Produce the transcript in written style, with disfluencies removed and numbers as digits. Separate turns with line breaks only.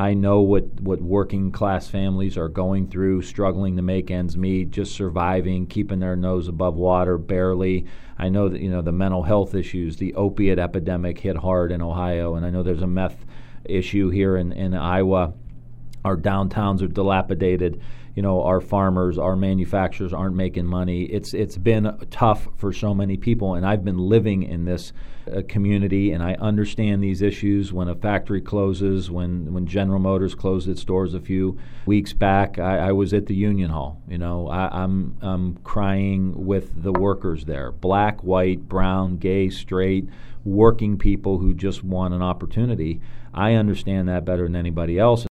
I know what working class families are going through, struggling to make ends meet, just surviving, keeping their nose above water, barely. I know that the mental health issues, the opiate epidemic hit hard in Ohio, and I know there's a meth issue here in Iowa. Our downtowns are dilapidated. Our farmers, our manufacturers aren't making money. It's been tough for so many people, and I've been living in this community, and I understand these issues. When a factory closes, when General Motors closed its doors a few weeks back, I was at the Union Hall. I'm crying with the workers there, black, white, brown, gay, straight, working people who just want an opportunity. I understand that better than anybody else.